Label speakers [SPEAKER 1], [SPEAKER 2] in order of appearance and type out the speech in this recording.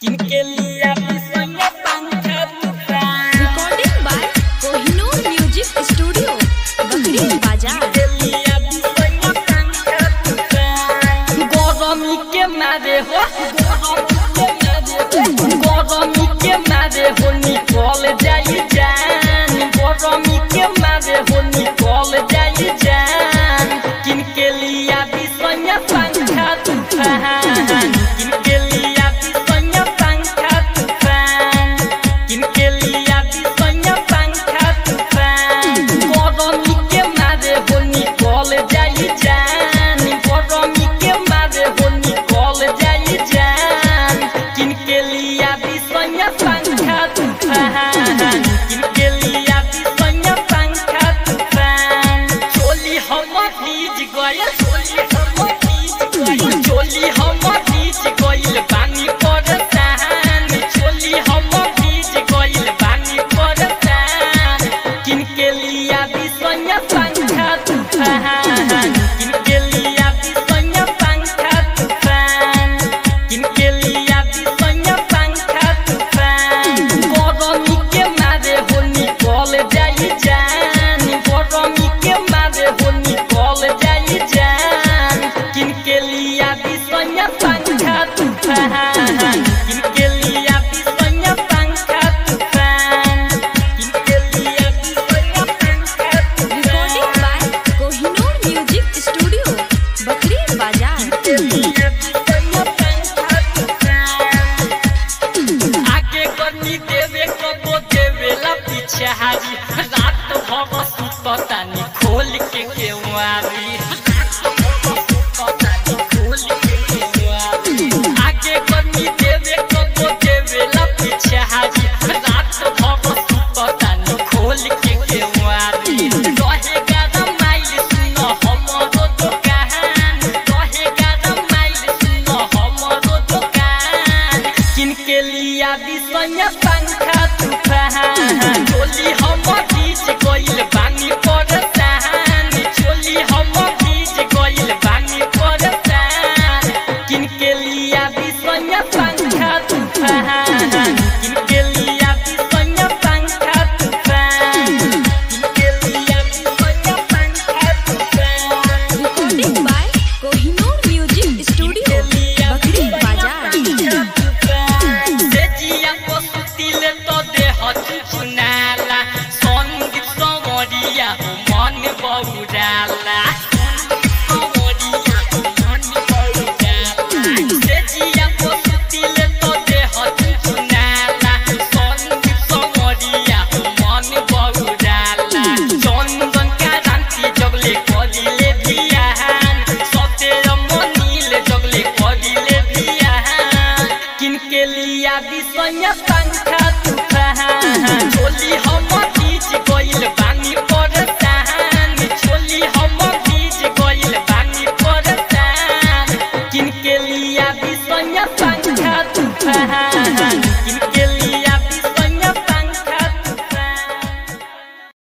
[SPEAKER 1] किनके लिया बिसैया पंखा तूफान।
[SPEAKER 2] Recording by Kohinoor music studio Bakri Bazar.
[SPEAKER 1] किनके लिया बिसैया पंखा तूफान। गरमी के मारे हो गरमी के मारे हो निकल जाई जान। गरमी के मारे हो निकल जाई जान। किनके लिया बिसैया पंखा तूफान। किनके लिया बिसैया पंखा तूफान। किनके लिया बिसैया पंखा तूफान। गरमी के मारे हो निकल जाई जान। गरमी के मारे हो निकल जाई जान। किनके लिया बिसैया पंखा तूफान। किनके लिया बिसैया पंखा तूफान। चोली हम भीज गइल चोली हम भीज गइल पानी पड़तान। चोली हम भीज गइल पानी पड़तान। किनके लिया बिसैया पंखा तूफान। किनके लिया बिसैया पंखा तूफान। किनके लिया बिसैया पंखा तूफान। गरमी के मारे हो निकल जाई जान। गरमी के मारे हो निकल जाई जान। किनके लिया बिसैया पंखा तूफान। किनके लिया बिसैया पंखा तूफान। किनके लिया बिसैया पंखा
[SPEAKER 2] recording by Kohinoor music studio Bakri Bazar.
[SPEAKER 1] आगे गर्मी देवे कबो देवेला पीछे हारी। रात भर सुततानी खोल के केवारी। आगे गर्मी देवे कबो देवेला पीछे हारी। रात भर सुततानी खोल के केवारी। रहेगा रमाइल सुनो हमरो दुकान। रहेगा रमाइल सुनो हमरो दुकान। किनके लिया बिसैया पंखा तूफान। चोली हम भीज गइल पानी पड़तान। चोली हम भीज गइल पानी पड़तान। किनके लिया बिसैया पंखा तूफान।